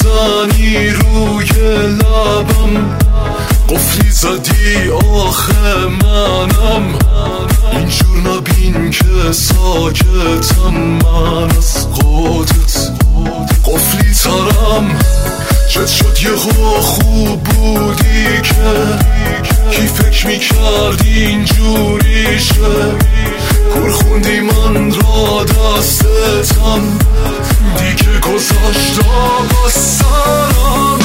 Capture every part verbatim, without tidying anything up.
میزنی روی لبم، قفلی زدی آخه منم. اینجور نبین که ساکتم من از قدرت، قفلی ترم. چت شد یه خوب بودی که کی فکر میکرد اینجوریشه. کور خوندی من را دستتم، دیگه گذاشتم از سرم.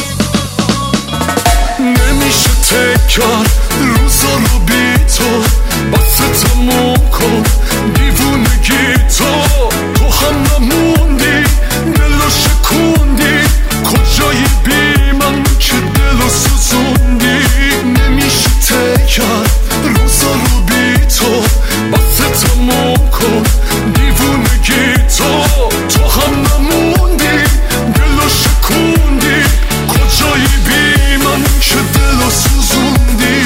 نمیشه تکر روزا رو بی تو، بس تموم کن دیوونگی تو. تو هم نموندی دلو شکوندی، کجایی بی من که دلو سوزوندی. نمیشه تکر روزا رو بی تو، بس تموم کن دیوونگی تو. تو هم نموندی دلو شکوندی، کجایی بی من که دلو سوزوندی.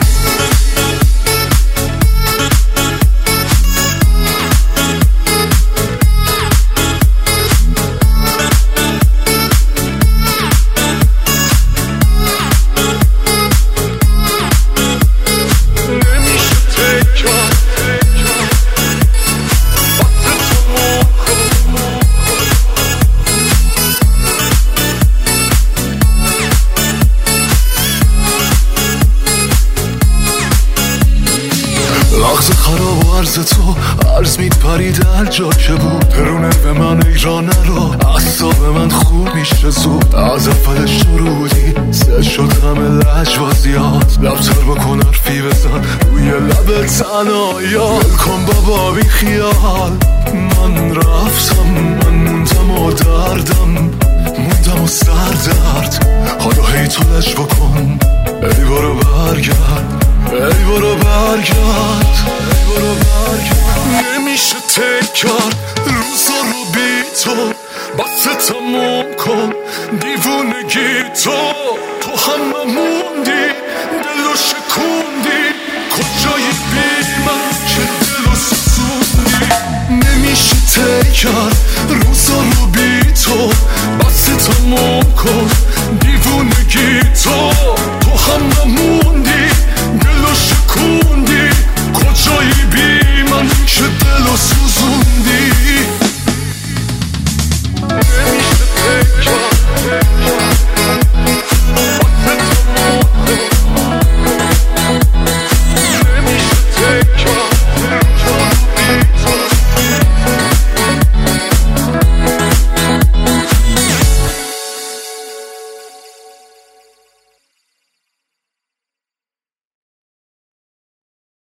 لغز خراب و عرض تو عرض میپرید هر جا که بود. درونه به من ایرانه رو اعصاب من خوب میشه زود. از اول شروعی سه شد همه لجوازیات. لبتر بکن حرفی بزن روی لب تنایا. ولکن بابا بی خیال من رفتم، من موندم و دردم موندم و سر درد. حالا هی تو لج بکن ای برو برگرد، ای برو برگرد، ای برو برگرد. نمیشه تکر روزا رو بی تو، بس تموم کن دیوونگی تو. تو هم نموندی دلو شکوندی، کجایی بی من که دلو سوزوندی. نمیشه تکر